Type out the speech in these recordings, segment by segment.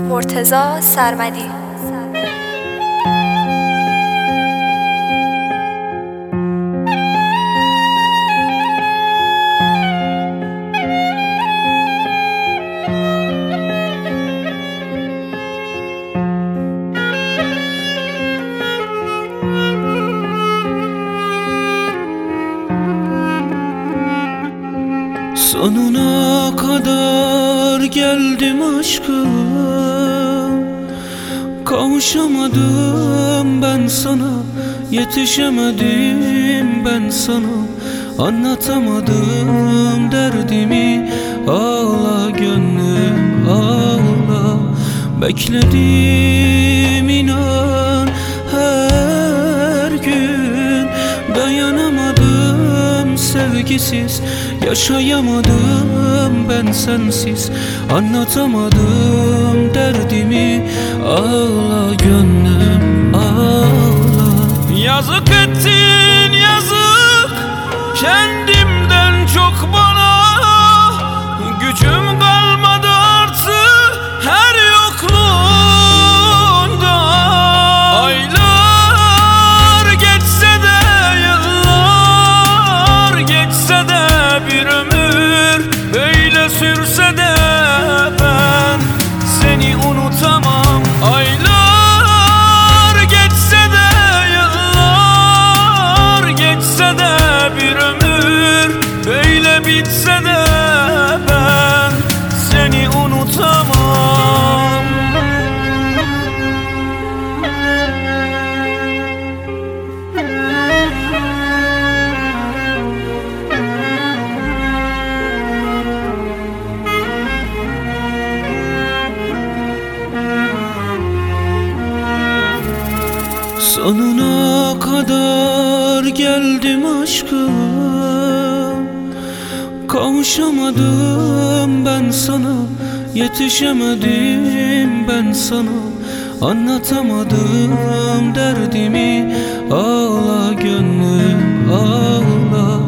مرتضی سرمدی. Sonuna kadar geldim aşkım, kavuşamadım ben sana, yetişemedim ben sana, anlatamadım derdimi. Ağla gönlüm ağla, bekledim inan her gün, dayanamadım sevgisiz, yaşayamadım ben sensiz, anlatamadım derdimi. Ağla gönlüm ağla. Yazık ettin yazık, kendimden çok bana, gücüm kalmadı artık her yokluğunda. Aylar geçse de yıllar geçse de bir ömür böyle sürse de ben seni unutamam. Aylar geçse de yıllar geçse de bir ömür böyle bitse de ben seni unutamam. Sonuna kadar geldim aşkım, kavuşamadım ben sana, yetişemedim ben sana, anlatamadım derdimi. Ağla gönlüm ağla,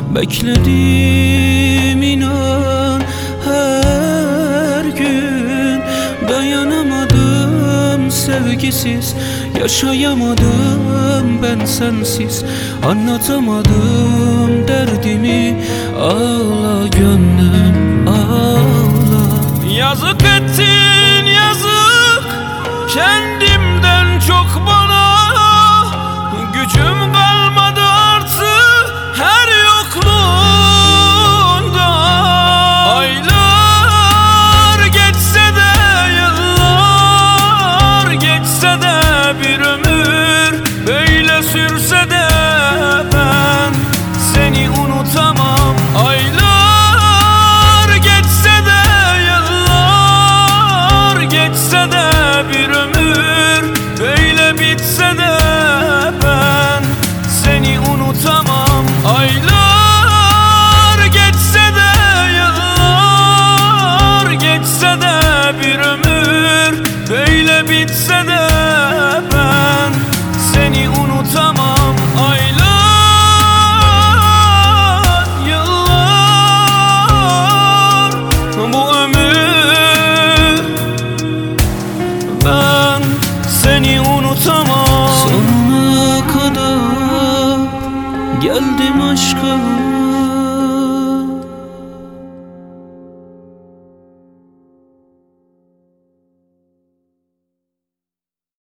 bekledim inan her gün, dayanamadım sevgisiz, yaşayamadım ben sensiz, anlatamadım derdimi. Ağla gönlüm ağla. Yazık ettin yazık, kendimden çok bana, gücüm kalmadı artık her yokluğunda. Aylar geçse de yıllar geçse de bir ömür böyle sürse de ben seni unutamam. Aylar geçse de yıllar geçse de bir ömür böyle bitse de ben seni unutamam. Aylar geçse de yıllar geçse de bir ömür böyle bitse de ben seni unutamam. Aylar, yıllar, bu ömür ben seni unutamam. Sonuna kadar geldim aşkım,